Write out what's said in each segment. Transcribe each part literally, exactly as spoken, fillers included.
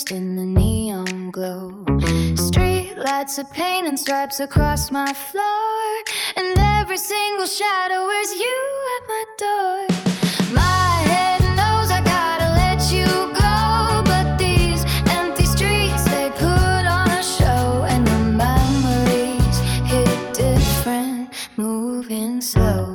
lost in the neon glow. Street lights are painting stripes across my floor, and every single shadow is you at my door. My head knows I gotta let you go, but these empty streets, they put on a show, and the memories hit different, moving slow.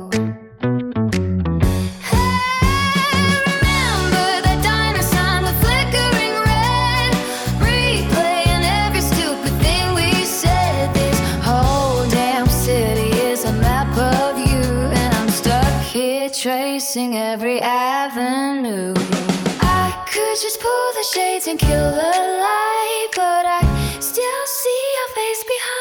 Tracing every avenue. I could just pull the shades and kill the light, but I still see your face behind.